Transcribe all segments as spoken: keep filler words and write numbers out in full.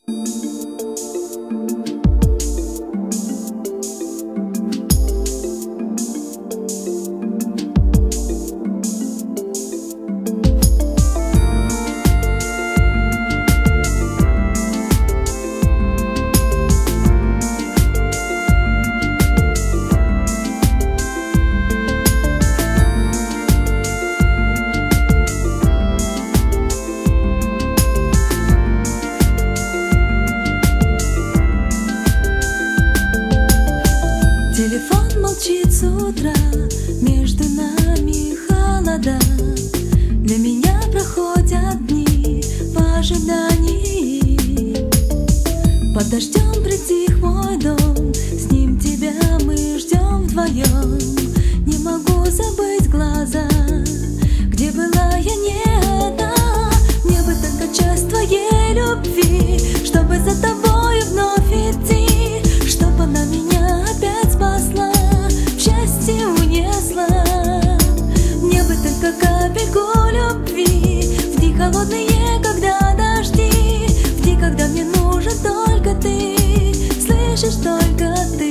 Телефон молчит с утра, между нами холода. Для меня проходят дни в ожидании. Под дождем притих мой дом, с ним тебя мы ждем вдвоем. Не могу забыть глаза, где была я не одна. Мне бы только часть твоей любви, чтобы за тобой вновь идти, чтобы она меня опять спасла, в счастье унесла. Мне бы только капельку любви в дни холодные, когда дожди, в дни, когда мне нужен только ты, слышишь, только ты.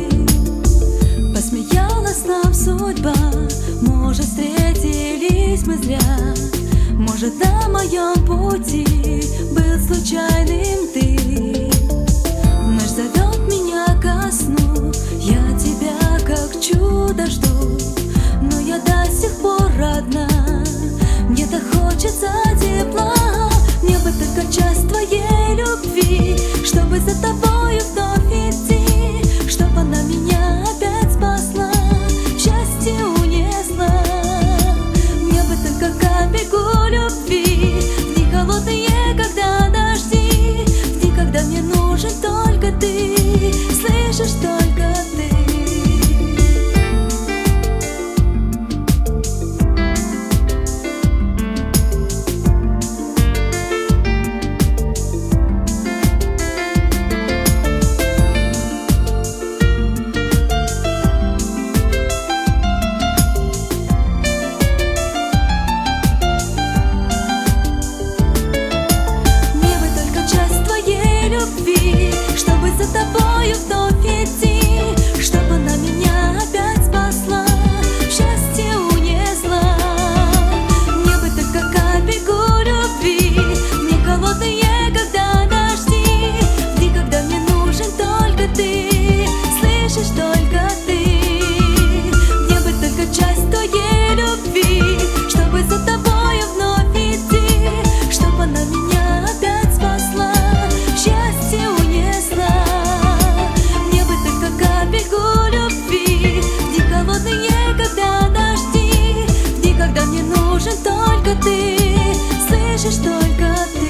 Посмеялась нам судьба, может, встретились мы зря, может, на моем пути был случайным ты. Ночь зовет меня ко сну, я тебя как чудо жду, но я до сих пор одна, мне-то хочется тепла. Мне бы только часть твоей любви, чтобы за тобою вновь идти, чтобы она меня опять спасла, в счастье унесла. Мне бы только капельку любви в дни холодные, когда дожди, в дни, когда мне нужен только ты, слышишь, только ты. Чтобы за тобою вновь идти, чтобы она меня опять спасла, в счастье унесла. Мне бы только капельку любви в дни холодные, когда дожди, в дни, когда мне нужен только ты, слышишь, только ты. Мне бы только часть твоей любви, чтобы за тобою вновь идти, чтобы она меня опять спасла, в счастье унесла. Мне бы только капельку любви в дни холодные, когда дожди, в дни, когда мне нужен только ты, слышишь, только ты.